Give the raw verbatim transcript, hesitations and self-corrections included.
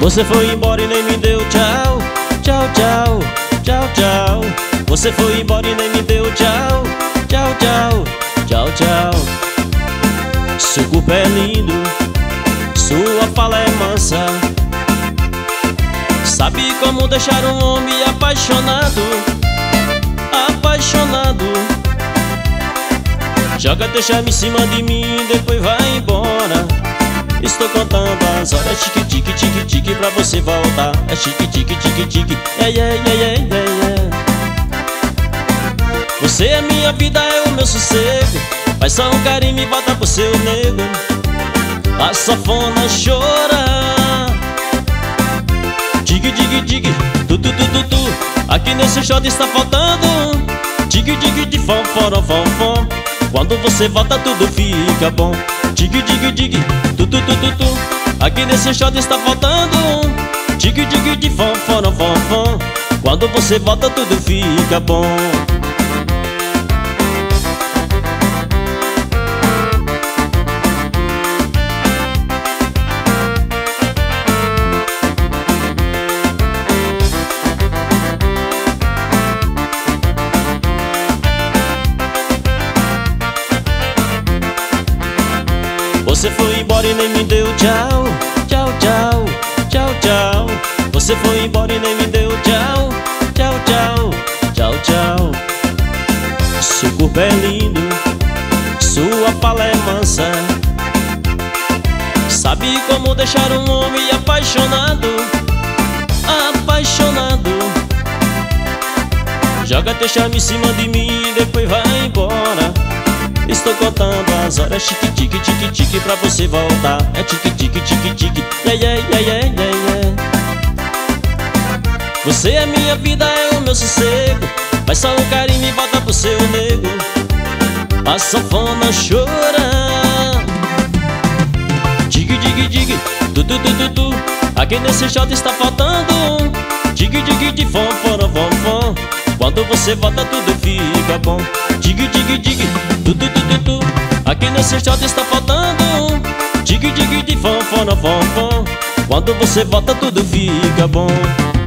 Você foi embora e nem me deu tchau. Tchau, tchau, tchau, tchau. Você foi embora e nem me deu tchau. Tchau, tchau, tchau, tchau. Seu corpo é lindo, sua fala é mansa. Sabe como deixar um homem apaixonado, apaixonado. Joga teu charme em cima de mim, depois vai embora. Estou contando as horas, tique, tique, tique, tique, pra você voltar. É tique, tique, tique, tique, yeah, yeah, yeah, yeah, yeah. Você é minha vida, é o meu sossego. Faz só um carinho e volta pro seu nego. A sanfona chora. Tique, tique, tique, tu, tu, tu, tu, tu. Aqui nesse shot está faltando tique, tique, de fom, fom, fom, fom. Quando você volta tudo fica bom. Tique, tique, tique, tu, tu, tu, tu, tu. Aqui nesse shot está faltando tique, tique, de fom, fom, fom, fom. Quando você volta tudo fica bom. Você foi embora e nem me deu tchau. Tchau, tchau, tchau, tchau. Você foi embora e nem me deu tchau. Tchau, tchau, tchau, tchau. Seu corpo é lindo, sua fala é mansa. Sabe como deixar um homem apaixonado, apaixonado. Joga teu charme em cima de mim, depois vai embora. Estou contando as horas, tique, tique, tique, tique, pra você voltar. É tique, tique, tique, tique, yeah, yeah, yeah, yeah, yeah, yeah. Você é minha vida, é o meu sossego. Faz só um carinho e volta pro seu nego. A sanfona chora. Tique, tique, tique, tu, tu, tu, tu, tu. Aqui nesse shot está faltando tique, tique, de fom, fom, fom, fom. Quando você volta tudo fica bom. Tique, tique, tique, tu, tu, tu, tu, tu. Aqui nesse shot está faltando tique, tique, de fom, fom, fom, fom. Quando você volta tudo fica bom.